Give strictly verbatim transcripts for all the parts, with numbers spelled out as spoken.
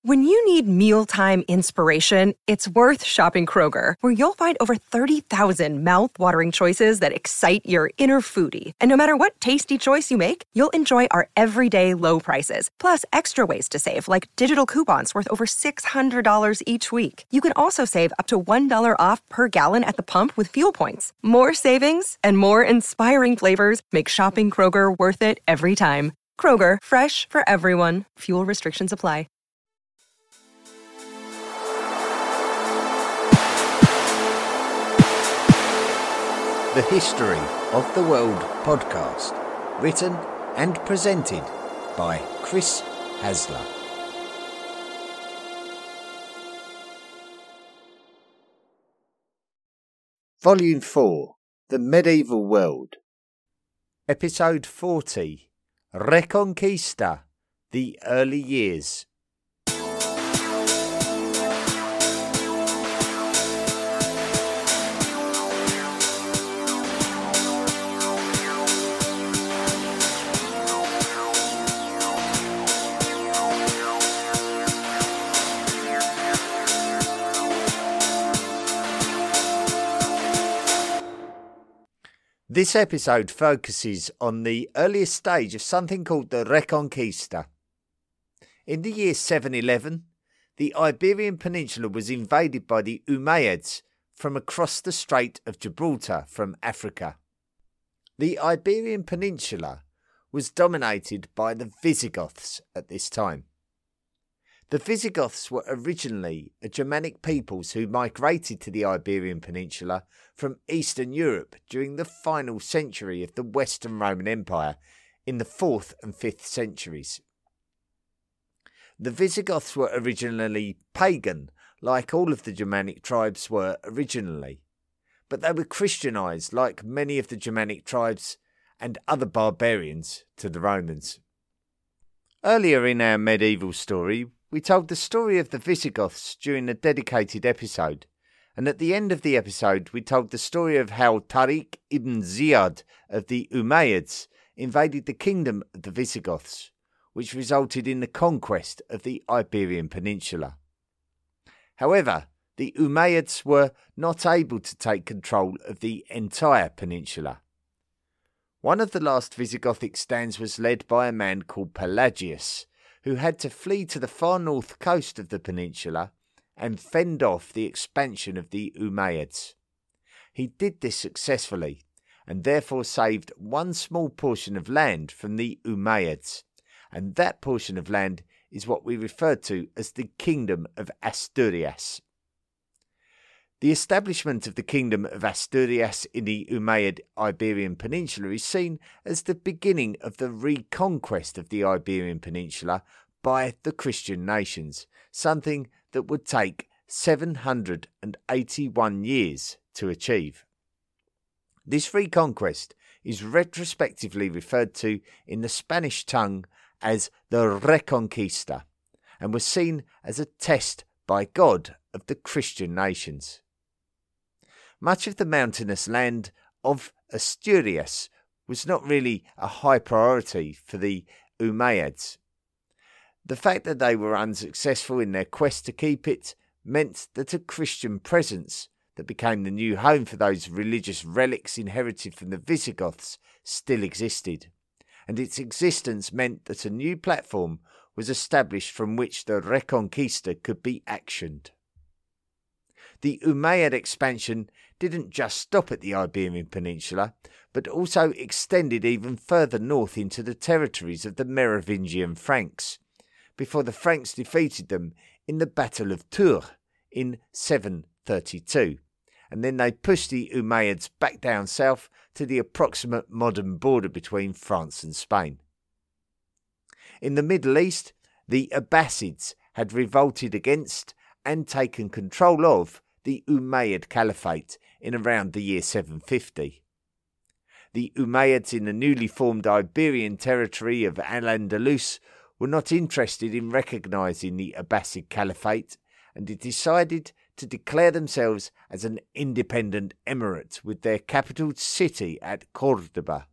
When you need mealtime inspiration, it's worth shopping Kroger, where you'll find over thirty thousand mouth-watering choices that excite your inner foodie. And no matter what tasty choice you make, you'll enjoy our everyday low prices, plus extra ways to save, like digital coupons worth over six hundred dollars each week. You can also save up to one dollar off per gallon at the pump with fuel points. More savings and more inspiring flavors make shopping Kroger worth it every time. Kroger, fresh for everyone. Fuel restrictions apply. The History of the World podcast, written and presented by Chris Hasler. Volume four, The Medieval World. Episode forty, Reconquista, The Early Years. This episode focuses on the earliest stage of something called the Reconquista. In the year seven eleven, the Iberian Peninsula was invaded by the Umayyads from across the Strait of Gibraltar from Africa. The Iberian Peninsula was dominated by the Visigoths at this time. The Visigoths were originally a Germanic peoples who migrated to the Iberian Peninsula from Eastern Europe during the final century of the Western Roman Empire in the fourth and fifth centuries. The Visigoths were originally pagan, like all of the Germanic tribes were originally, but they were Christianized like many of the Germanic tribes and other barbarians to the Romans. Earlier in our medieval story, we told the story of the Visigoths during a dedicated episode, and at the end of the episode we told the story of how Tariq ibn Ziyad of the Umayyads invaded the kingdom of the Visigoths, which resulted in the conquest of the Iberian Peninsula. However, the Umayyads were not able to take control of the entire peninsula. One of the last Visigothic stands was led by a man called Pelagius, who had to flee to the far north coast of the peninsula and fend off the expansion of the Umayyads. He did this successfully, and therefore saved one small portion of land from the Umayyads, and that portion of land is what we refer to as the Kingdom of Asturias. The establishment of the Kingdom of Asturias in the Umayyad Iberian Peninsula is seen as the beginning of the reconquest of the Iberian Peninsula by the Christian nations, something that would take seven hundred eighty-one years to achieve. This reconquest is retrospectively referred to in the Spanish tongue as the Reconquista, and was seen as a test by God of the Christian nations. Much of the mountainous land of Asturias was not really a high priority for the Umayyads. The fact that they were unsuccessful in their quest to keep it meant that a Christian presence that became the new home for those religious relics inherited from the Visigoths still existed, and its existence meant that a new platform was established from which the Reconquista could be actioned. The Umayyad expansion didn't just stop at the Iberian Peninsula, but also extended even further north into the territories of the Merovingian Franks, before the Franks defeated them in the Battle of Tours in seven thirty-two, and then they pushed the Umayyads back down south to the approximate modern border between France and Spain. In the Middle East, the Abbasids had revolted against and taken control of the Umayyad Caliphate in around the year seven fifty. The Umayyads in the newly formed Iberian territory of Al-Andalus were not interested in recognising the Abbasid Caliphate, and it decided to declare themselves as an independent emirate with their capital city at Cordoba.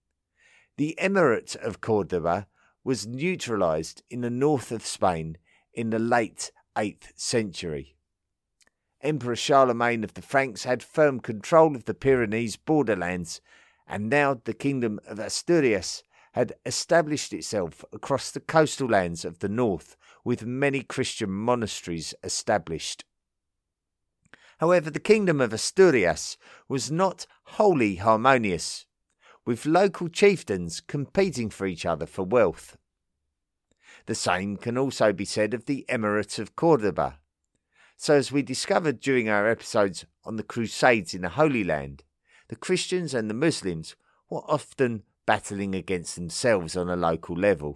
The emirate of Cordoba was neutralised in the north of Spain in the late eighth century. Emperor Charlemagne of the Franks had firm control of the Pyrenees borderlands, and now the Kingdom of Asturias had established itself across the coastal lands of the north, with many Christian monasteries established. However, the Kingdom of Asturias was not wholly harmonious, with local chieftains competing for each other for wealth. The same can also be said of the Emirate of Cordoba. So, as we discovered during our episodes on the Crusades in the Holy Land, the Christians and the Muslims were often battling against themselves on a local level.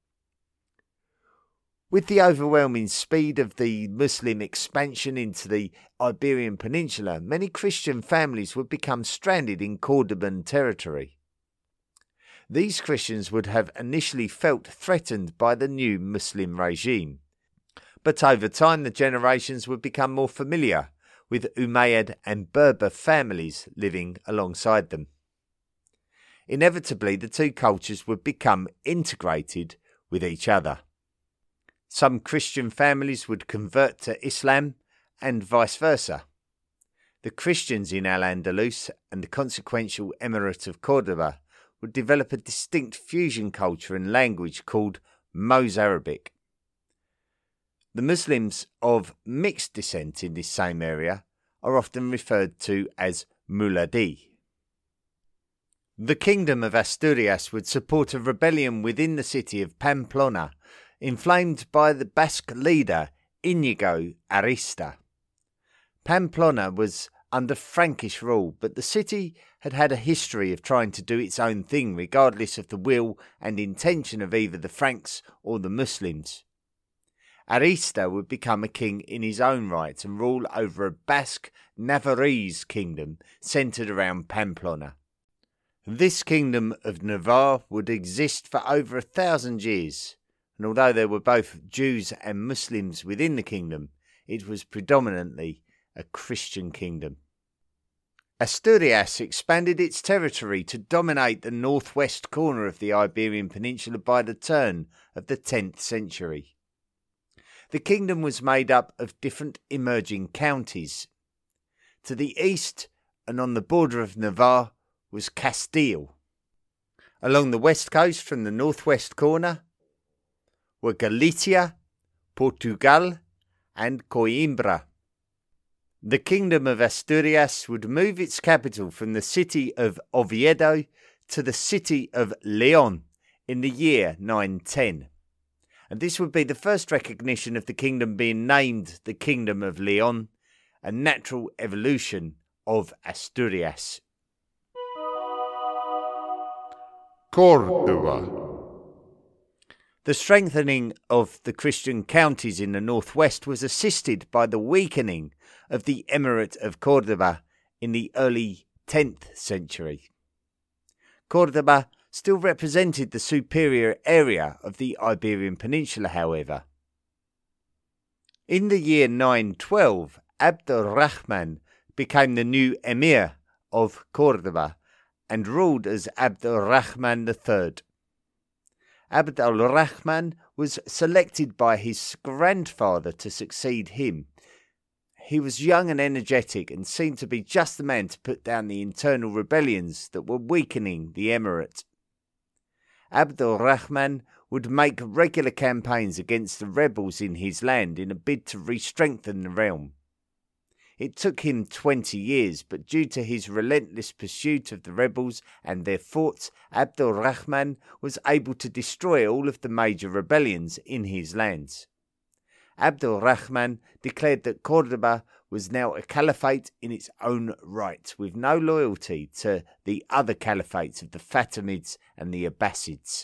With the overwhelming speed of the Muslim expansion into the Iberian Peninsula, many Christian families would become stranded in Cordoban territory. These Christians would have initially felt threatened by the new Muslim regime, but over time the generations would become more familiar with Umayyad and Berber families living alongside them. Inevitably, the two cultures would become integrated with each other. Some Christian families would convert to Islam and vice versa. The Christians in Al-Andalus and the consequential Emirate of Cordoba would develop a distinct fusion culture and language called Mozarabic. The Muslims of mixed descent in this same area are often referred to as Muladi. The Kingdom of Asturias would support a rebellion within the city of Pamplona, inflamed by the Basque leader Inigo Arista. Pamplona was under Frankish rule, but the city had had a history of trying to do its own thing regardless of the will and intention of either the Franks or the Muslims. Arista would become a king in his own right and rule over a Basque Navarrese kingdom centred around Pamplona. This kingdom of Navarre would exist for over a thousand years, and although there were both Jews and Muslims within the kingdom, it was predominantly a Christian kingdom. Asturias expanded its territory to dominate the northwest corner of the Iberian Peninsula by the turn of the tenth century. The kingdom was made up of different emerging counties. To the east and on the border of Navarre was Castile. Along the west coast from the northwest corner were Galicia, Portugal and Coimbra. The Kingdom of Asturias would move its capital from the city of Oviedo to the city of Leon in the year nine ten. And this would be the first recognition of the kingdom being named the Kingdom of Leon, a natural evolution of Asturias. Córdoba. The strengthening of the Christian counties in the northwest was assisted by the weakening of the Emirate of Cordoba in the early tenth century. Cordoba still represented the superior area of the Iberian Peninsula, however. In the year nine twelve, Abd al-Rahman became the new emir of Cordoba and ruled as Abd al-Rahman the third. Abd al-Rahman was selected by his grandfather to succeed him. He was young and energetic and seemed to be just the man to put down the internal rebellions that were weakening the emirate. Abd al-Rahman would make regular campaigns against the rebels in his land in a bid to re-strengthen the realm. It took him twenty years, but due to his relentless pursuit of the rebels and their forts, Abd al-Rahman was able to destroy all of the major rebellions in his lands. Abd al-Rahman declared that Cordoba was now a caliphate in its own right, with no loyalty to the other caliphates of the Fatimids and the Abbasids.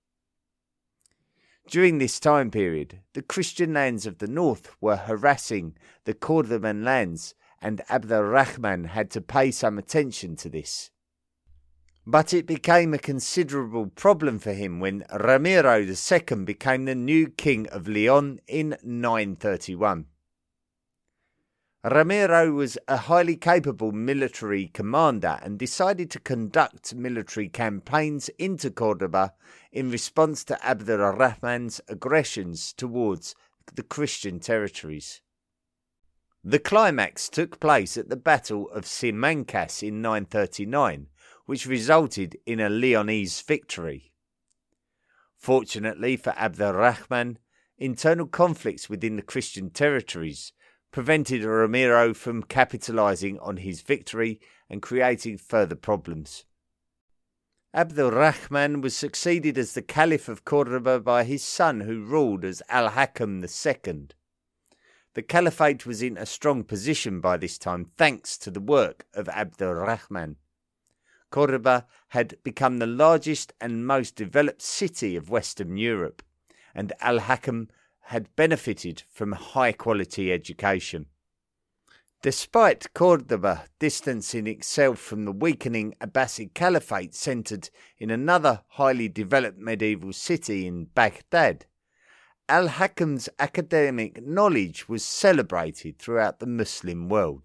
During this time period, the Christian lands of the north were harassing the Cordoban lands, and Abd al-Rahman had to pay some attention to this. But it became a considerable problem for him when Ramiro the Second became the new king of Leon in nine thirty-one. Ramiro was a highly capable military commander and decided to conduct military campaigns into Cordoba in response to Abd al-Rahman's aggressions towards the Christian territories. The climax took place at the Battle of Simancas in nine thirty-nine, which resulted in a Leonese victory. Fortunately for Abd al-Rahman, internal conflicts within the Christian territories prevented Ramiro from capitalising on his victory and creating further problems. Abd al-Rahman was succeeded as the Caliph of Cordoba by his son, who ruled as Al-Hakam the Second. The Caliphate was in a strong position by this time thanks to the work of Abd al-Rahman. Cordoba had become the largest and most developed city of Western Europe, and Al-Hakam had benefited from high-quality education. Despite Cordoba distancing itself from the weakening Abbasid Caliphate centred in another highly developed medieval city in Baghdad, Al-Hakam's academic knowledge was celebrated throughout the Muslim world.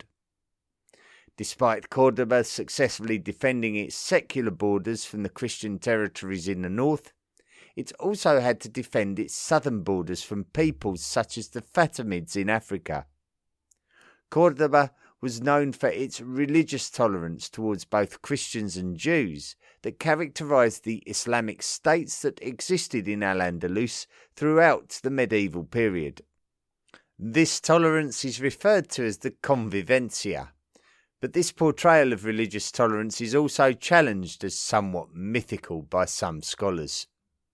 Despite Cordoba successfully defending its secular borders from the Christian territories in the north, it also had to defend its southern borders from peoples such as the Fatimids in Africa. Cordoba was known for its religious tolerance towards both Christians and Jews that characterised the Islamic states that existed in Al-Andalus throughout the medieval period. This tolerance is referred to as the convivencia, but this portrayal of religious tolerance is also challenged as somewhat mythical by some scholars.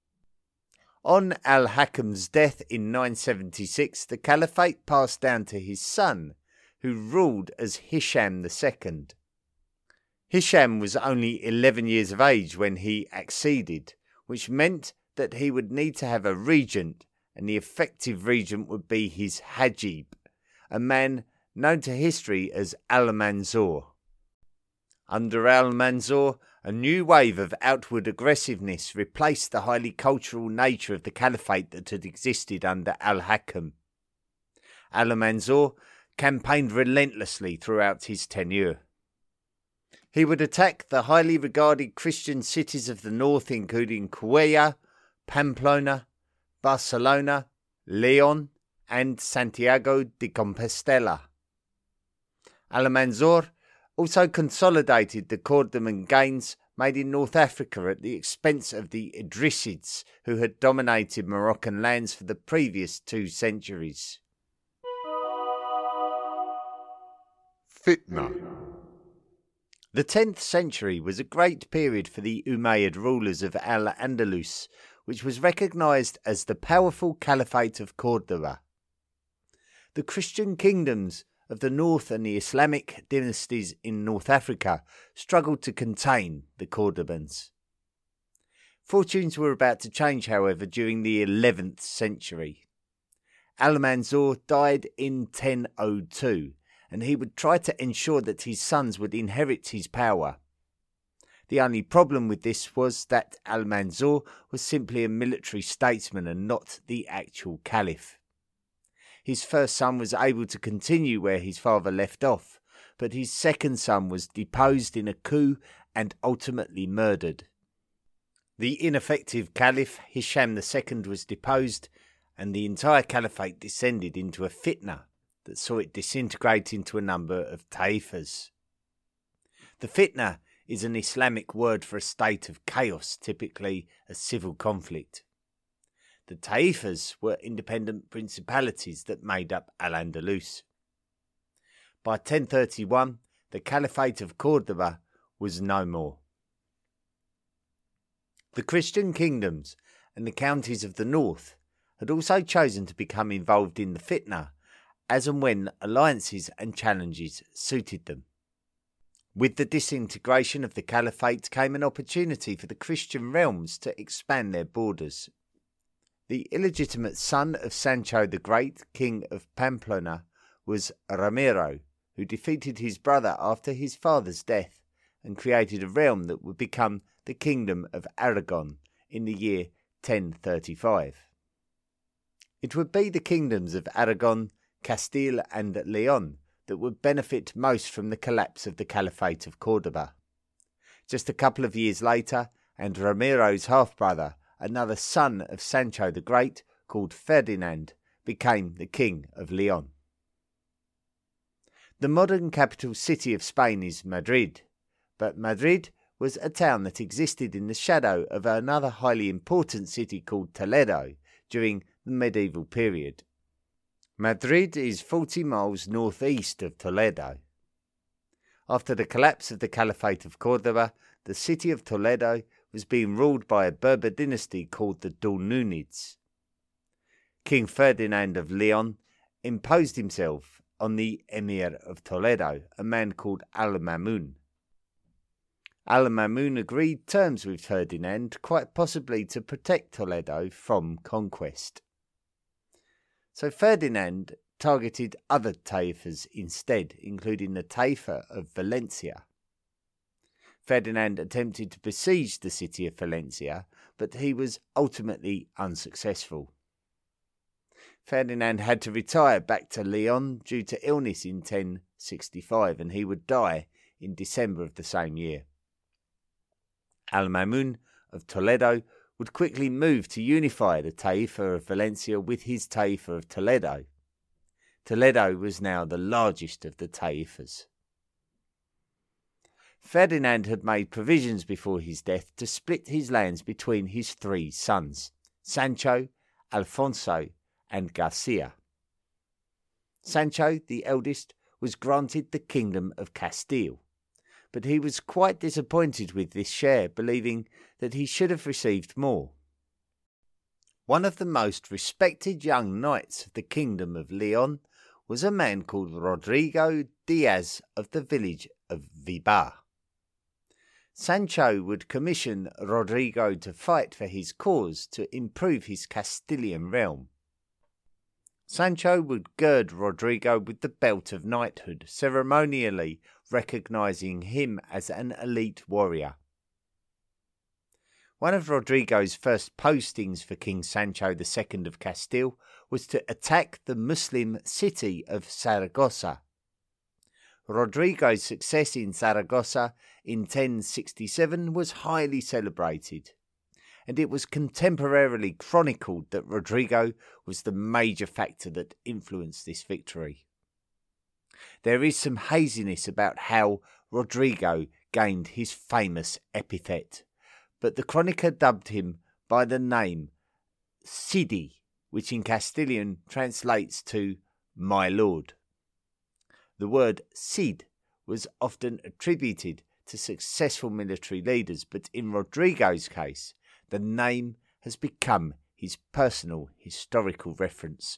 On Al-Hakam's death in nine seventy-six, the caliphate passed down to his son, who ruled as Hisham the Second. Hisham was only eleven years of age when he acceded, which meant that he would need to have a regent, and the effective regent would be his Hajib, a man known to history as Al-Mansur. Under Al-Mansur, a new wave of outward aggressiveness replaced the highly cultural nature of the caliphate that had existed under Al-Hakam. Al-Mansur campaigned relentlessly throughout his tenure. He would attack the highly regarded Christian cities of the north, including Cuellar, Pamplona, Barcelona, Leon, and Santiago de Compostela. Al-Mansur also consolidated the Cordoban gains made in North Africa at the expense of the Idrisids, who had dominated Moroccan lands for the previous two centuries. Fitna. The tenth century was a great period for the Umayyad rulers of Al-Andalus, which was recognised as the powerful Caliphate of Cordoba. The Christian kingdoms of the north and the Islamic dynasties in North Africa struggled to contain the Cordobans. Fortunes were about to change, however, during the eleventh century. Al-Mansur died in ten oh two, and he would try to ensure that his sons would inherit his power. The only problem with this was that Al-Mansur was simply a military statesman and not the actual caliph. His first son was able to continue where his father left off, but his second son was deposed in a coup and ultimately murdered. The ineffective caliph Hisham the Second was deposed, and the entire caliphate descended into a fitna that saw it disintegrate into a number of taifas. The fitna is an Islamic word for a state of chaos, typically a civil conflict. The taifas were independent principalities that made up Al-Andalus. By ten thirty-one, the Caliphate of Cordoba was no more. The Christian kingdoms and the counties of the north had also chosen to become involved in the fitna as and when alliances and challenges suited them. With the disintegration of the Caliphate came an opportunity for the Christian realms to expand their borders. The illegitimate son of Sancho the Great, king of Pamplona, was Ramiro, who defeated his brother after his father's death and created a realm that would become the Kingdom of Aragon in the year ten thirty-five. It would be the kingdoms of Aragon, Castile and Leon that would benefit most from the collapse of the Caliphate of Cordoba. Just a couple of years later, and Ramiro's half-brother, another son of Sancho the Great, called Ferdinand, became the King of Leon. The modern capital city of Spain is Madrid, but Madrid was a town that existed in the shadow of another highly important city called Toledo during the medieval period. Madrid is forty miles northeast of Toledo. After the collapse of the Caliphate of Córdoba, the city of Toledo was being ruled by a Berber dynasty called the Dulnunids. King Ferdinand of Leon imposed himself on the Emir of Toledo, a man called Al-Mamun. Al-Mamun agreed terms with Ferdinand, quite possibly to protect Toledo from conquest. So Ferdinand targeted other taifas instead, including the taifa of Valencia. Ferdinand attempted to besiege the city of Valencia, but he was ultimately unsuccessful. Ferdinand had to retire back to Leon due to illness in ten sixty-five, and he would die in December of the same year. Al-Mamun of Toledo would quickly move to unify the Taifa of Valencia with his Taifa of Toledo. Toledo was now the largest of the Taifas. Ferdinand had made provisions before his death to split his lands between his three sons, Sancho, Alfonso, and Garcia. Sancho, the eldest, was granted the Kingdom of Castile, but he was quite disappointed with this share, believing that he should have received more. One of the most respected young knights of the Kingdom of Leon was a man called Rodrigo Diaz of the village of Vivar. Sancho would commission Rodrigo to fight for his cause to improve his Castilian realm. Sancho would gird Rodrigo with the belt of knighthood, ceremonially recognizing him as an elite warrior. One of Rodrigo's first postings for King Sancho the Second of Castile was to attack the Muslim city of Saragossa. Rodrigo's success in Saragossa in ten sixty-seven was highly celebrated, and it was contemporarily chronicled that Rodrigo was the major factor that influenced this victory. There is some haziness about how Rodrigo gained his famous epithet, but the chronicler dubbed him by the name Cidi, which in Castilian translates to my lord. The word Cid was often attributed to successful military leaders, but in Rodrigo's case, the name has become his personal historical reference.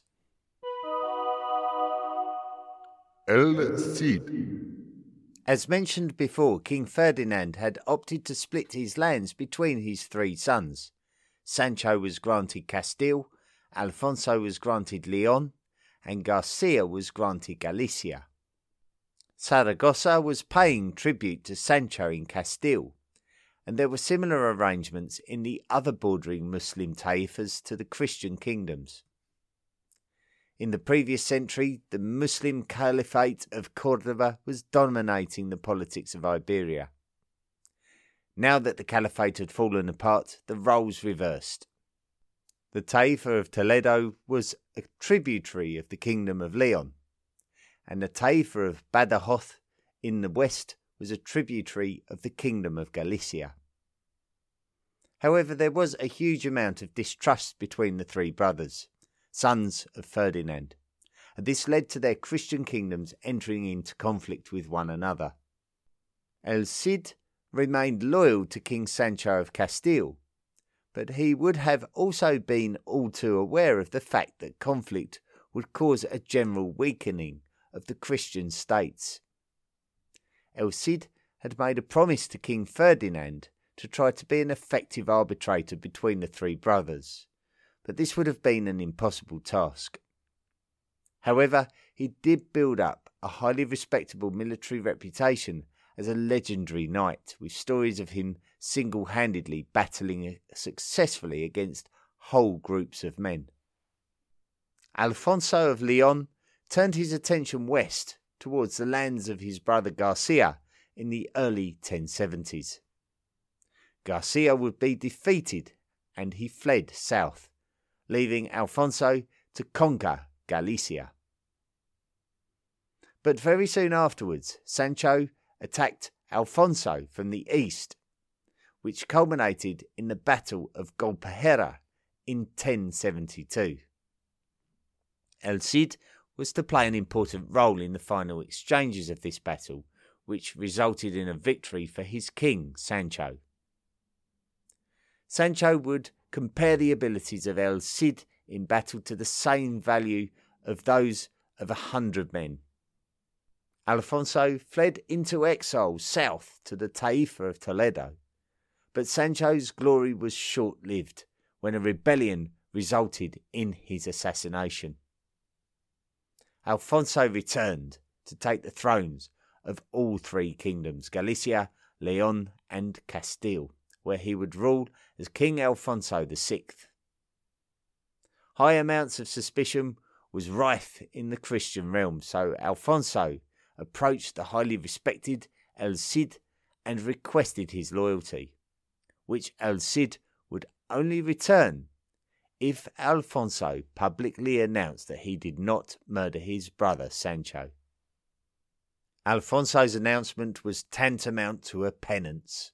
El Cid. As mentioned before, King Ferdinand had opted to split his lands between his three sons. Sancho was granted Castile, Alfonso was granted Leon, and Garcia was granted Galicia. Saragossa was paying tribute to Sancho in Castile, and there were similar arrangements in the other bordering Muslim taifas to the Christian kingdoms. In the previous century, the Muslim Caliphate of Córdoba was dominating the politics of Iberia. Now that the Caliphate had fallen apart, the roles reversed. The Taifa of Toledo was a tributary of the Kingdom of Leon, and the Taifa of Badajoz in the west was a tributary of the Kingdom of Galicia. However, there was a huge amount of distrust between the three brothers, sons of Ferdinand, and this led to their Christian kingdoms entering into conflict with one another. El Cid remained loyal to King Sancho of Castile, but he would have also been all too aware of the fact that conflict would cause a general weakening of the Christian states. El Cid had made a promise to King Ferdinand to try to be an effective arbitrator between the three brothers, but this would have been an impossible task. However, he did build up a highly respectable military reputation as a legendary knight, with stories of him single-handedly battling successfully against whole groups of men. Alfonso of Leon turned his attention west towards the lands of his brother Garcia in the early ten seventies. Garcia would be defeated and he fled south, leaving Alfonso to conquer Galicia. But very soon afterwards, Sancho attacked Alfonso from the east, which culminated in the Battle of Golpejera in ten seventy-two. El Cid was to play an important role in the final exchanges of this battle, which resulted in a victory for his king, Sancho. Sancho would compare the abilities of El Cid in battle to the same value of those of a hundred men. Alfonso fled into exile south to the Taifa of Toledo, but Sancho's glory was short-lived when a rebellion resulted in his assassination. Alfonso returned to take the thrones of all three kingdoms, Galicia, Leon and Castile, where he would rule as King Alfonso the Sixth. High amounts of suspicion was rife in the Christian realm, so Alfonso approached the highly respected El Cid and requested his loyalty, which El Cid would only return if Alfonso publicly announced that he did not murder his brother Sancho. Alfonso's announcement was tantamount to a penance.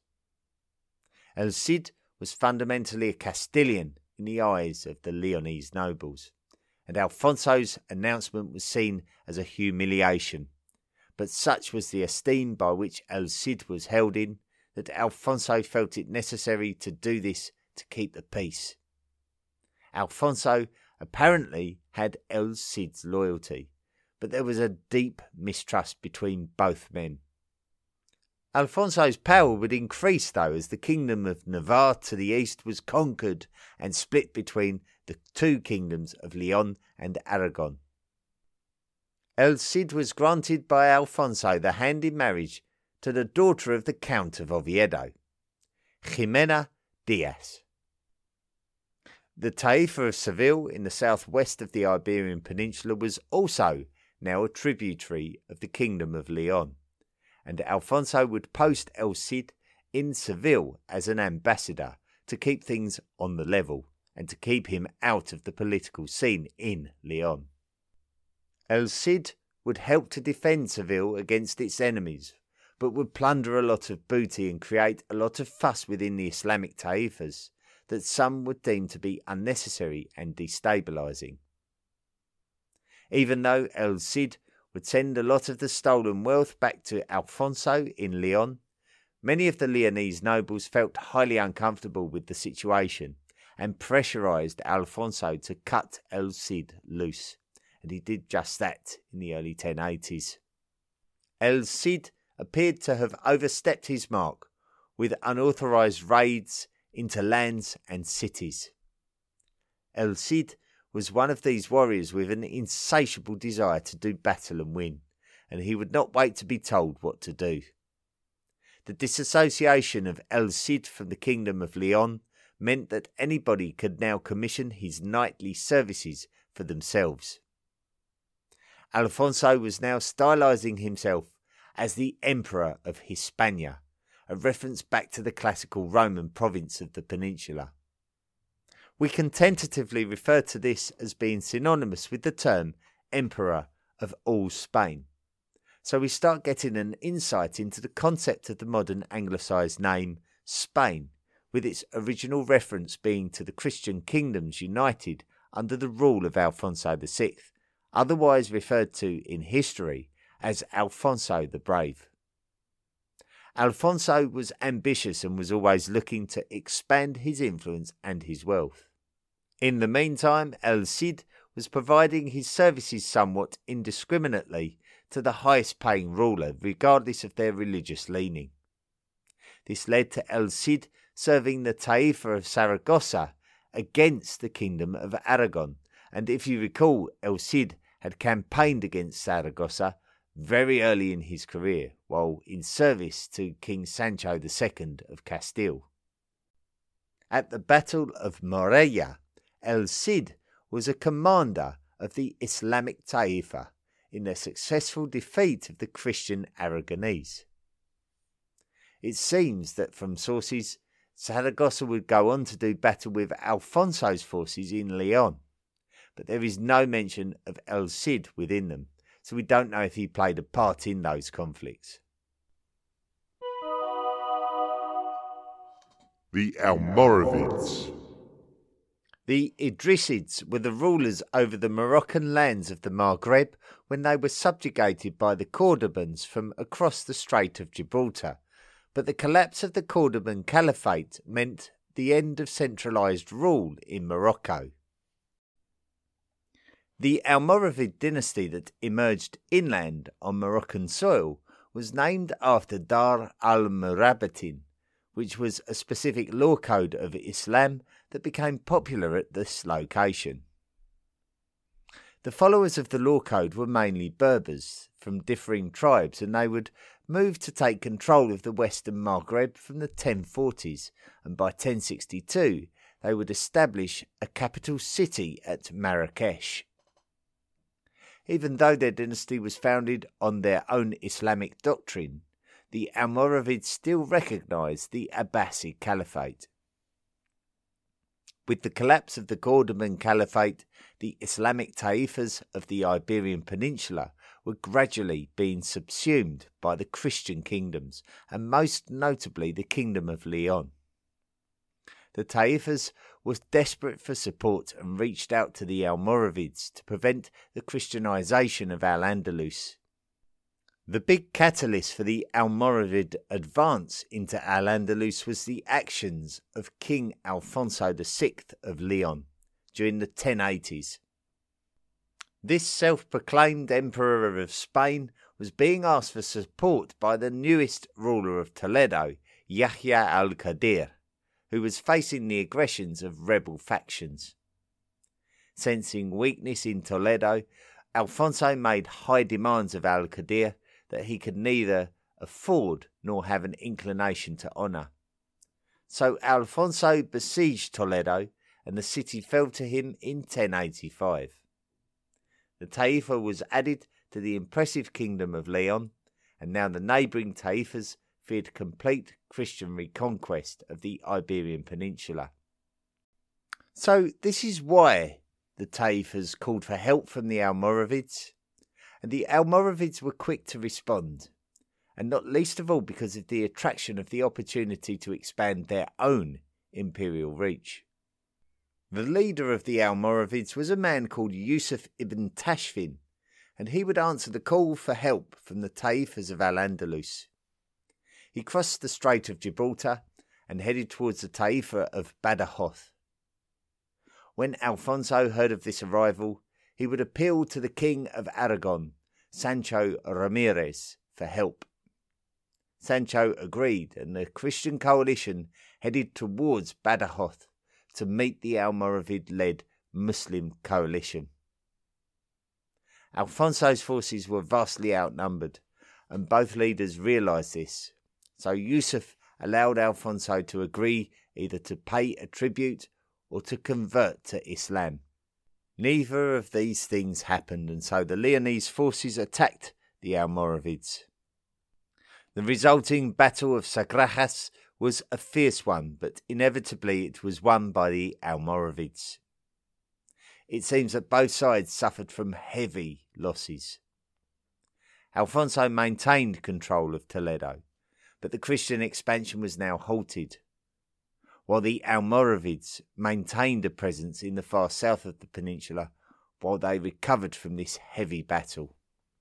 El Cid was fundamentally a Castilian in the eyes of the Leonese nobles, and Alfonso's announcement was seen as a humiliation. But such was the esteem by which El Cid was held in, that Alfonso felt it necessary to do this to keep the peace. Alfonso apparently had El Cid's loyalty, but there was a deep mistrust between both men. Alfonso's power would increase, though, as the kingdom of Navarre to the east was conquered and split between the two kingdoms of Leon and Aragon. El Cid was granted by Alfonso the hand in marriage to the daughter of the Count of Oviedo, Ximena Diaz. The Taifa of Seville in the southwest of the Iberian Peninsula was also now a tributary of the Kingdom of Leon, and Alfonso would post El Cid in Seville as an ambassador to keep things on the level and to keep him out of the political scene in Leon. El Cid would help to defend Seville against its enemies, but would plunder a lot of booty and create a lot of fuss within the Islamic Taifas that some would deem to be unnecessary and destabilising. Even though El Cid would send a lot of the stolen wealth back to Alfonso in Leon, many of the Leonese nobles felt highly uncomfortable with the situation and pressurised Alfonso to cut El Cid loose, and he did just that in the early ten eighties. El Cid appeared to have overstepped his mark with unauthorised raids into lands and cities. El Cid was one of these warriors with an insatiable desire to do battle and win, and he would not wait to be told what to do. The disassociation of El Cid from the Kingdom of Leon meant that anybody could now commission his knightly services for themselves. Alfonso was now stylising himself as the Emperor of Hispania, a reference back to the classical Roman province of the peninsula. We can tentatively refer to this as being synonymous with the term Emperor of all Spain. So we start getting an insight into the concept of the modern anglicised name Spain, with its original reference being to the Christian kingdoms united under the rule of Alfonso the Sixth, otherwise referred to in history as Alfonso the Brave. Alfonso was ambitious and was always looking to expand his influence and his wealth. In the meantime, El Cid was providing his services somewhat indiscriminately to the highest paying ruler, regardless of their religious leaning. This led to El Cid serving the Taifa of Saragossa against the Kingdom of Aragon, and if you recall, El Cid had campaigned against Saragossa very early in his career, while in service to King Sancho the Second of Castile. At the Battle of Morella, El Cid was a commander of the Islamic Taifa in their successful defeat of the Christian Aragonese. It seems that from sources, Saragossa would go on to do battle with Alfonso's forces in Leon, but there is no mention of El Cid within them, so we don't know if he played a part in those conflicts. The Almoravids. The Idrisids were the rulers over the Moroccan lands of the Maghreb when they were subjugated by the Cordobans from across the Strait of Gibraltar, but the collapse of the Cordoban Caliphate meant the end of centralised rule in Morocco. The Almoravid dynasty that emerged inland on Moroccan soil was named after Dar al-Murabatin, which was a specific law code of Islam that became popular at this location. The followers of the law code were mainly Berbers from differing tribes, and they would move to take control of the western Maghreb from the ten forties, and by ten sixty-two they would establish a capital city at Marrakesh. Even though their dynasty was founded on their own Islamic doctrine, the Almoravids still recognised the Abbasid Caliphate. With the collapse of the Cordoban Caliphate, the Islamic Taifas of the Iberian Peninsula were gradually being subsumed by the Christian kingdoms, and most notably the Kingdom of Leon. The Taifas were desperate for support and reached out to the Almoravids to prevent the Christianisation of Al-Andalus. The big catalyst for the Almoravid advance into Al-Andalus was the actions of King Alfonso the Sixth of Leon during the ten eighties. This self-proclaimed Emperor of Spain was being asked for support by the newest ruler of Toledo, Yahya al-Qadir, who was facing the aggressions of rebel factions. Sensing weakness in Toledo, Alfonso made high demands of al-Qadir that he could neither afford nor have an inclination to honour. So Alfonso besieged Toledo, and the city fell to him in ten eighty-five. The Taifa was added to the impressive Kingdom of Leon, and now the neighbouring Taifas feared complete Christian reconquest of the Iberian Peninsula. So this is why the Taifas called for help from the Almoravids, and the Almoravids were quick to respond, and not least of all because of the attraction of the opportunity to expand their own imperial reach. The leader of the Almoravids was a man called Yusuf ibn Tashfin, and he would answer the call for help from the Taifas of Al-Andalus. He crossed the Strait of Gibraltar and headed towards the Taifa of Badajoz. When Alfonso heard of this arrival, he would appeal to the King of Aragon, Sancho Ramirez, for help. Sancho agreed, and the Christian coalition headed towards Badajoz to meet the Almoravid-led Muslim coalition. Alfonso's forces were vastly outnumbered, and both leaders realised this, so Yusuf allowed Alfonso to agree either to pay a tribute or to convert to Islam. Neither of these things happened, and so the Leonese forces attacked the Almoravids. The resulting Battle of Sagrajas was a fierce one, but inevitably it was won by the Almoravids. It seems that both sides suffered from heavy losses. Alfonso maintained control of Toledo, but the Christian expansion was now halted, while the Almoravids maintained a presence in the far south of the peninsula while they recovered from this heavy battle.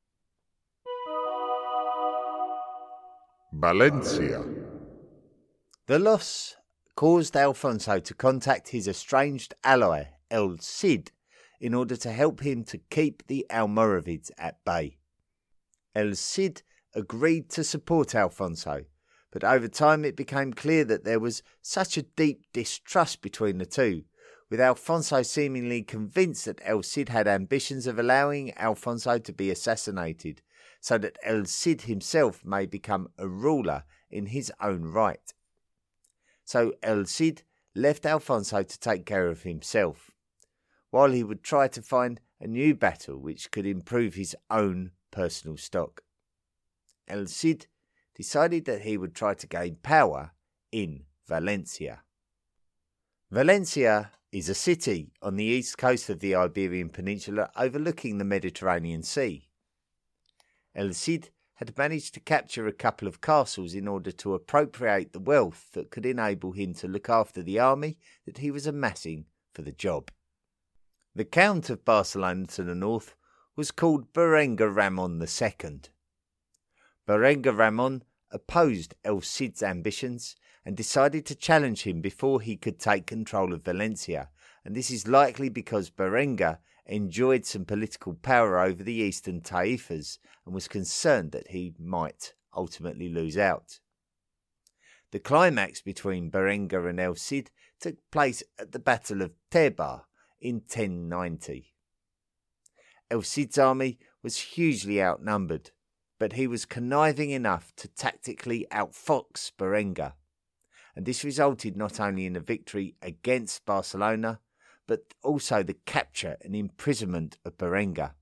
Valencia. The loss caused Alfonso to contact his estranged ally, El Cid, in order to help him to keep the Almoravids at bay. El Cid agreed to support Alfonso, but over time it became clear that there was such a deep distrust between the two, with Alfonso seemingly convinced that El Cid had ambitions of allowing Alfonso to be assassinated, so that El Cid himself may become a ruler in his own right. So El Cid left Alfonso to take care of himself, while he would try to find a new battle which could improve his own personal stock. El Cid decided that he would try to gain power in Valencia. Valencia is a city on the east coast of the Iberian Peninsula overlooking the Mediterranean Sea. El Cid had managed to capture a couple of castles in order to appropriate the wealth that could enable him to look after the army that he was amassing for the job. The Count of Barcelona to the north was called Berenguer Ramon the Second. Berenguer Ramon opposed El Cid's ambitions and decided to challenge him before he could take control of Valencia, and this is likely because Berenguer enjoyed some political power over the eastern Taifas and was concerned that he might ultimately lose out. The climax between Berenguer and El Cid took place at the Battle of Tebar in ten ninety. El Cid's army was hugely outnumbered, but he was conniving enough to tactically outfox Berenguer, and this resulted not only in a victory against Barcelona, but also the capture and imprisonment of Berenguer.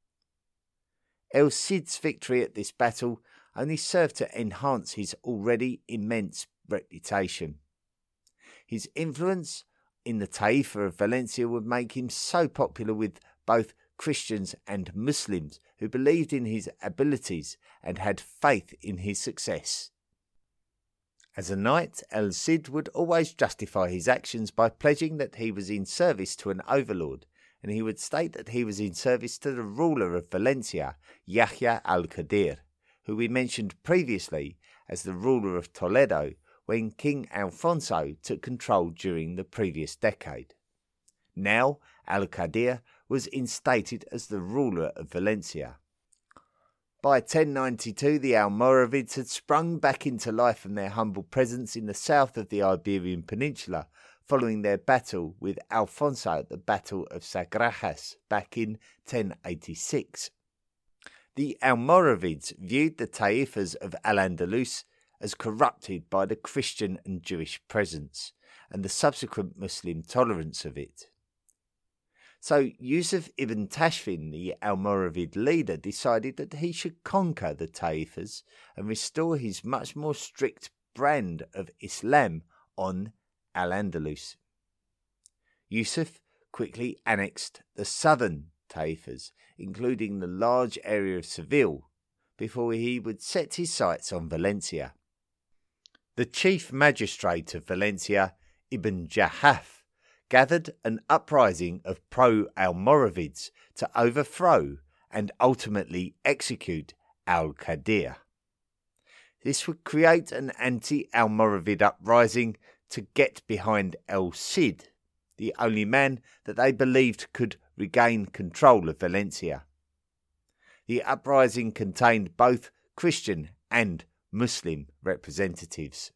El Cid's victory at this battle only served to enhance his already immense reputation. His influence in the Taifa of Valencia would make him so popular with both Christians and Muslims who believed in his abilities and had faith in his success. As a knight, El Cid would always justify his actions by pledging that he was in service to an overlord, and he would state that he was in service to the ruler of Valencia, Yahya al-Qadir, who we mentioned previously as the ruler of Toledo when King Alfonso took control during the previous decade. Now, al-Qadir was instated as the ruler of Valencia. By ten ninety-two, the Almoravids had sprung back into life from their humble presence in the south of the Iberian Peninsula, following their battle with Alfonso at the Battle of Sagrajas back in ten eighty-six. The Almoravids viewed the Taifas of Al-Andalus as corrupted by the Christian and Jewish presence, and the subsequent Muslim tolerance of it. So Yusuf ibn Tashfin, the Almoravid leader, decided that he should conquer the Taifas and restore his much more strict brand of Islam on Al-Andalus. Yusuf quickly annexed the southern Taifas, including the large area of Seville, before he would set his sights on Valencia. The chief magistrate of Valencia, Ibn Jahaf, gathered an uprising of pro-Almoravids to overthrow and ultimately execute al-Qadir. This would create an anti-Almoravid uprising to get behind El Cid, the only man that they believed could regain control of Valencia. The uprising contained both Christian and Muslim representatives.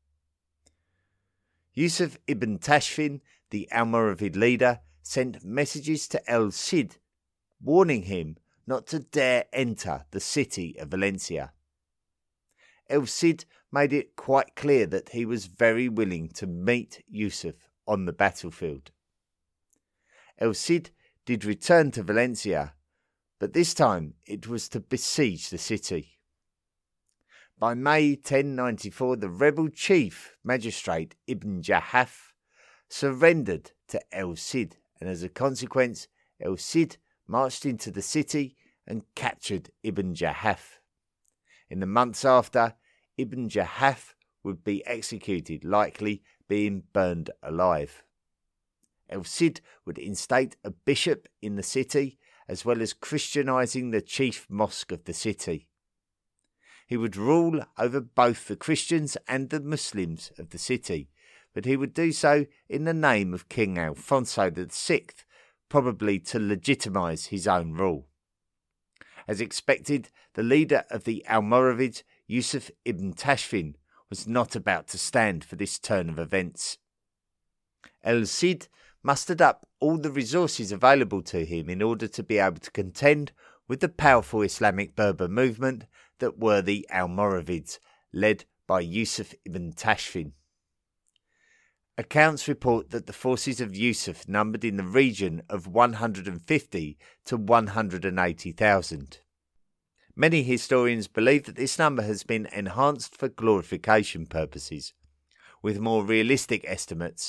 Yusuf ibn Tashfin, the Almoravid leader, sent messages to El Cid, warning him not to dare enter the city of Valencia. El Cid made it quite clear that he was very willing to meet Yusuf on the battlefield. El Cid did return to Valencia, but this time it was to besiege the city. By May ten ninety-four, the rebel chief magistrate Ibn Jahaf surrendered to El Cid, and as a consequence, El Cid marched into the city and captured Ibn Jahaf. In the months after, Ibn Jahaf would be executed, likely being burned alive. El Cid would instate a bishop in the city, as well as Christianizing the chief mosque of the city. He would rule over both the Christians and the Muslims of the city, but he would do so in the name of King Alfonso the Sixth, probably to legitimize his own rule. As expected, the leader of the Almoravids, Yusuf ibn Tashfin, was not about to stand for this turn of events. El Cid mustered up all the resources available to him in order to be able to contend with the powerful Islamic Berber movement that were the Almoravids, led by Yusuf ibn Tashfin. Accounts report that the forces of Yusuf numbered in the region of one hundred fifty to one hundred eighty thousand. Many historians believe that this number has been enhanced for glorification purposes, with more realistic estimates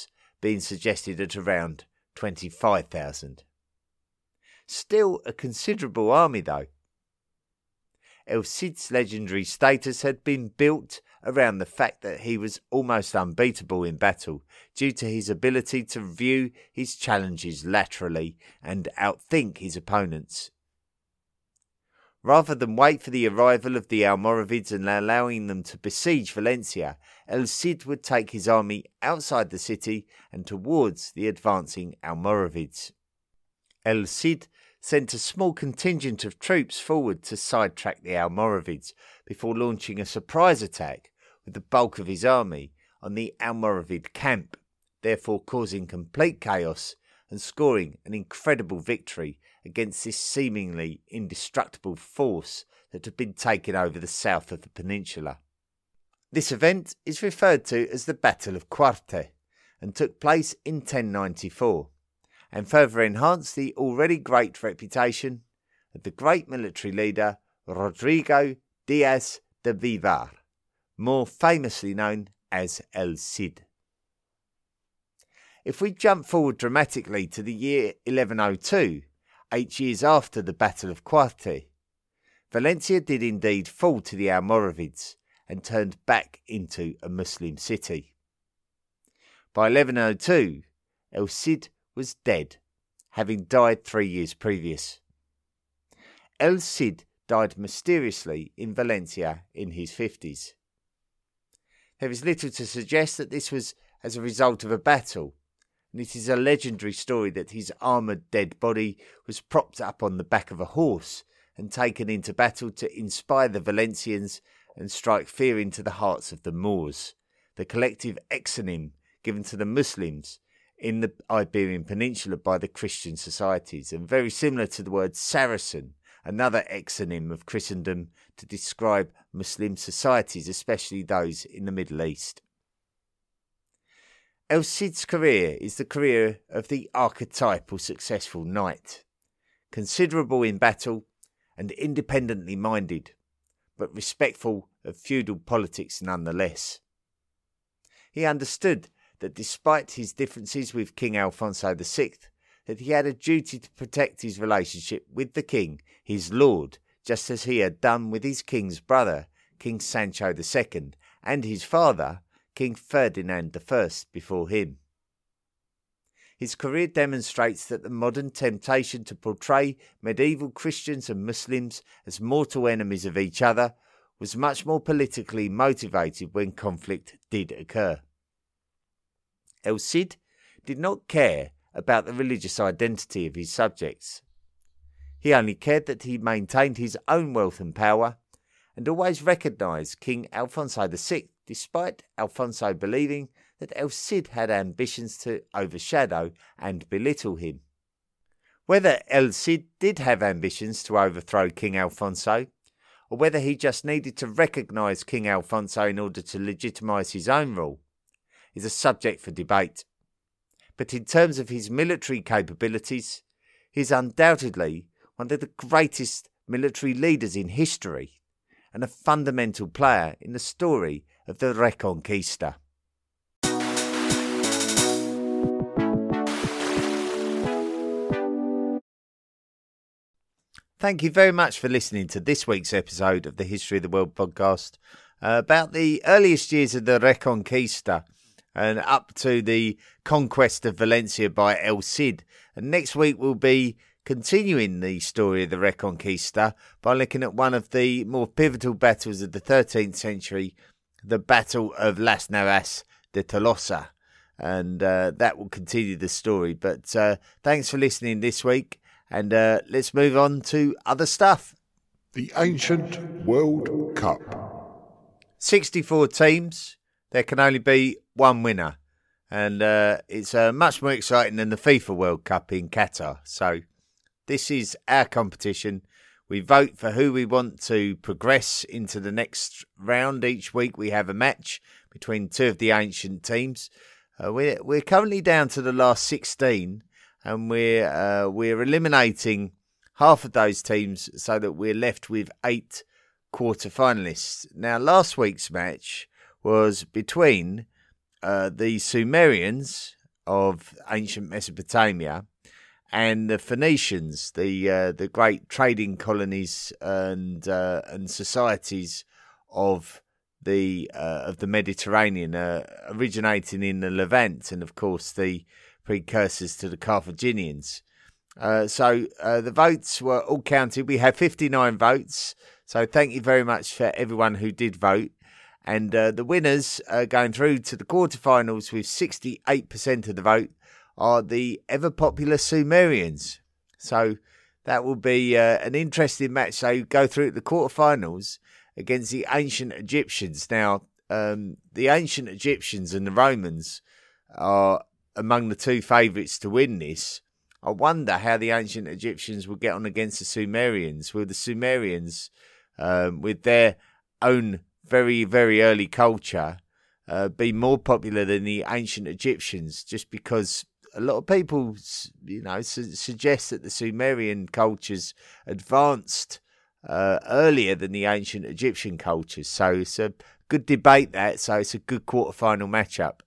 being suggested at around twenty-five thousand. Still a considerable army though. El Cid's legendary status had been built around the fact that he was almost unbeatable in battle due to his ability to view his challenges laterally and outthink his opponents. Rather than wait for the arrival of the Almoravids and allowing them to besiege Valencia, El Cid would take his army outside the city and towards the advancing Almoravids. El Cid sent a small contingent of troops forward to sidetrack the Almoravids before launching a surprise attack with the bulk of his army on the Almoravid camp, therefore causing complete chaos and scoring an incredible victory against this seemingly indestructible force that had been taking over the south of the peninsula. This event is referred to as the Battle of Cuarte and took place in ten ninety-four. And further enhanced the already great reputation of the great military leader Rodrigo Diaz de Vivar, more famously known as El Cid. If we jump forward dramatically to the year eleven oh two, eight years after the Battle of Cuarte, Valencia did indeed fall to the Almoravids and turned back into a Muslim city. By eleven oh two, El Cid was dead, having died three years previous. El Cid died mysteriously in Valencia in his fifties. There is little to suggest that this was as a result of a battle, and it is a legendary story that his armoured dead body was propped up on the back of a horse and taken into battle to inspire the Valencians and strike fear into the hearts of the Moors, the collective exonym given to the Muslims in the Iberian Peninsula by the Christian societies, and very similar to the word Saracen, another exonym of Christendom to describe Muslim societies, especially those in the Middle East. El Cid's career is the career of the archetypal successful knight, considerable in battle and independently minded, but respectful of feudal politics nonetheless. He understood that despite his differences with King Alfonso the Sixth, that he had a duty to protect his relationship with the king, his lord, just as he had done with his king's brother, King Sancho the Second, and his father, King Ferdinand the First, before him. His career demonstrates that the modern temptation to portray medieval Christians and Muslims as mortal enemies of each other was much more politically motivated when conflict did occur. El Cid did not care about the religious identity of his subjects. He only cared that he maintained his own wealth and power, and always recognised King Alfonso the Sixth, despite Alfonso believing that El Cid had ambitions to overshadow and belittle him. Whether El Cid did have ambitions to overthrow King Alfonso, or whether he just needed to recognise King Alfonso in order to legitimise his own rule, is a subject for debate. But in terms of his military capabilities, he is undoubtedly one of the greatest military leaders in history and a fundamental player in the story of the Reconquista. Thank you very much for listening to this week's episode of the History of the World podcast uh, about the earliest years of the Reconquista and up to the conquest of Valencia by El Cid. And next week we'll be continuing the story of the Reconquista by looking at one of the more pivotal battles of the thirteenth century, the Battle of Las Navas de Tolosa. And uh, that will continue the story. But uh, thanks for listening this week, and uh, let's move on to other stuff. The Ancient World Cup. sixty-four teams. There can only be one winner, and uh, it's uh, much more exciting than the FIFA World Cup in Qatar. So this is our competition. We vote for who we want to progress into the next round. Each week we have a match between two of the ancient teams. Uh, we're we're currently down to the last sixteen, and we're uh, we're eliminating half of those teams so that we're left with eight quarter-finalists. Now, last week's match was between uh, the Sumerians of ancient Mesopotamia, and the Phoenicians, the uh, the great trading colonies and uh, and societies of the uh, of the Mediterranean, uh, originating in the Levant, and of course the precursors to the Carthaginians. Uh, so uh, the votes were all counted. We had fifty-nine votes. So thank you very much for everyone who did vote. And uh, the winners uh, going through to the quarterfinals with sixty-eight percent of the vote are the ever popular Sumerians. So that will be uh, an interesting match. So you go through to the quarterfinals against the ancient Egyptians. Now, um, the ancient Egyptians and the Romans are among the two favourites to win this. I wonder how the ancient Egyptians will get on against the Sumerians. Will the Sumerians, um, with their own very, very early culture, uh, be more popular than the ancient Egyptians? Just because a lot of people, you know, su- suggest that the Sumerian cultures advanced uh, earlier than the ancient Egyptian cultures. So it's a good debate, that. So it's a good quarterfinal matchup.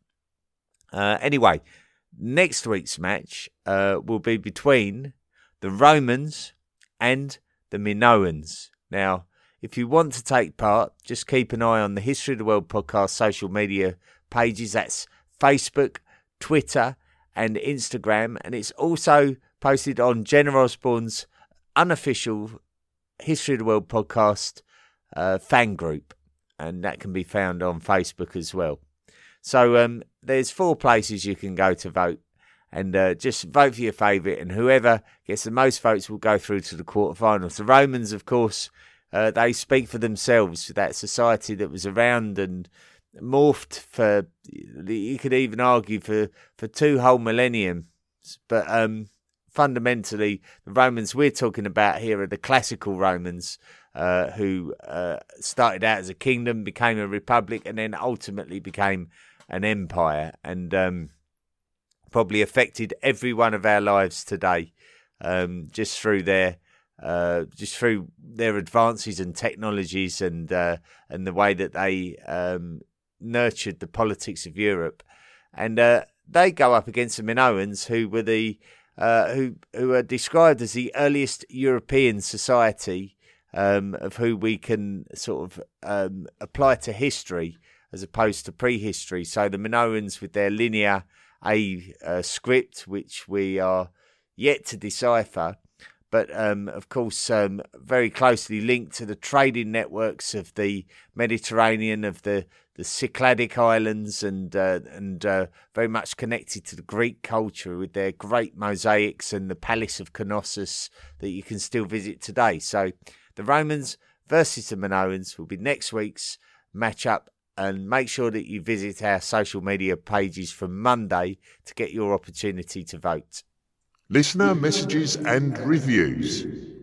Uh, anyway, next week's match uh, will be between the Romans and the Minoans. Now, if you want to take part, just keep an eye on the History of the World podcast social media pages. That's Facebook, Twitter, and Instagram. And it's also posted on Jenna Osborne's unofficial History of the World podcast uh, fan group. And that can be found on Facebook as well. So um, there's four places you can go to vote. And uh, just vote for your favourite. And whoever gets the most votes will go through to the quarterfinals. The Romans, of course, Uh, they speak for themselves. That society that was around and morphed for, you could even argue, for, for two whole millenniums. But um, fundamentally, the Romans we're talking about here are the classical Romans uh, who uh, started out as a kingdom, became a republic, and then ultimately became an empire, and um, probably affected every one of our lives today um, just through their Uh, just through their advances and technologies and uh, and the way that they um, nurtured the politics of Europe. And uh, they go up against the Minoans, who were the uh, who who are described as the earliest European society, um, of who we can sort of um, apply to history as opposed to prehistory. So the Minoans, with their Linear A uh, script, which we are yet to decipher, but um, of course um, very closely linked to the trading networks of the Mediterranean, of the, the Cycladic Islands, and uh, and uh, very much connected to the Greek culture with their great mosaics and the Palace of Knossos that you can still visit today. So the Romans versus the Minoans will be next week's matchup, and make sure that you visit our social media pages from Monday to get your opportunity to vote. Listener messages and reviews.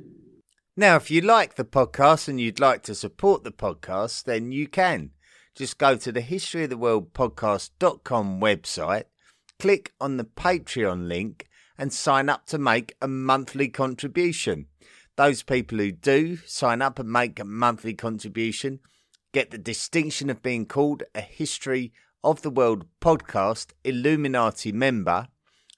Now, if you like the podcast and you'd like to support the podcast, then you can. Just go to the history of the world podcast dot com website, click on the Patreon link, and sign up to make a monthly contribution. Those people who do sign up and make a monthly contribution get the distinction of being called a History of the World podcast Illuminati member,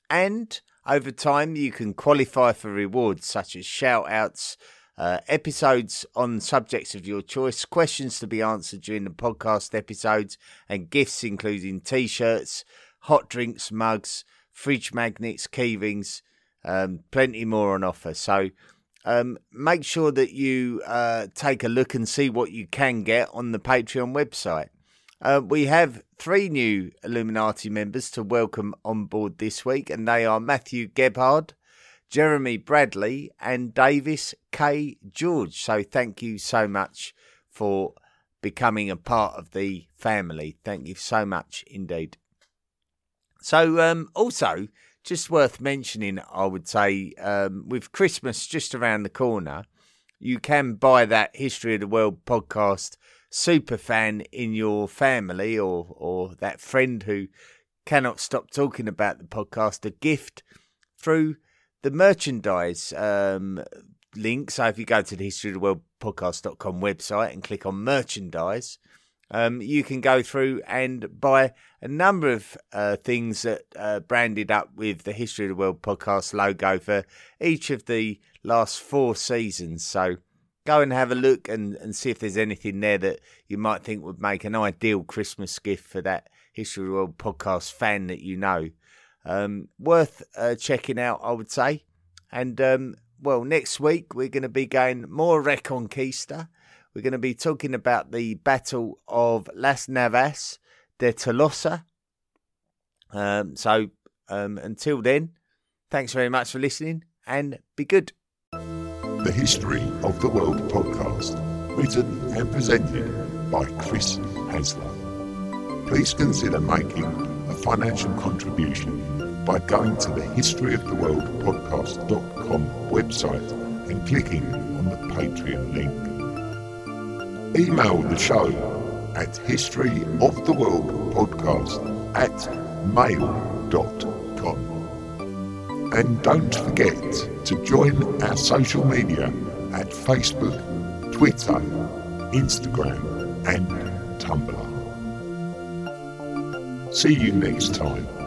and over time, you can qualify for rewards such as shout-outs, uh, episodes on subjects of your choice, questions to be answered during the podcast episodes, and gifts including T-shirts, hot drinks, mugs, fridge magnets, key rings, um, plenty more on offer. So um, make sure that you uh, take a look and see what you can get on the Patreon website. Uh, we have three new Illuminati members to welcome on board this week, and they are Matthew Gebhard, Jeremy Bradley, and Davis K. George. So thank you so much for becoming a part of the family. Thank you so much indeed. So um, also, just worth mentioning, I would say, um, with Christmas just around the corner, you can buy that History of the World podcast super fan in your family, or or that friend who cannot stop talking about the podcast, a gift through the merchandise um, link. So if you go to the history of the world podcast dot com website and click on merchandise, Um, you can go through and buy a number of uh, things that uh, branded up with the History of the World podcast logo for each of the last four seasons. So go and have a look and, and see if there's anything there that you might think would make an ideal Christmas gift for that History of the World podcast fan that you know. Um, worth uh, checking out, I would say. And, um, well, next week we're going to be going more Reconquista. We're going to be talking about the Battle of Las Navas de Tolosa. Um, so um, until then, thanks very much for listening and be good. The History of the World podcast, written and presented by Chris Hasler. Please consider making a financial contribution by going to the history of the world podcast dot com website and clicking on the Patreon link. Email the show at historyoftheworldpodcast at mail dot com. And don't forget to join our social media at Facebook, Twitter, Instagram and Tumblr. See you next time.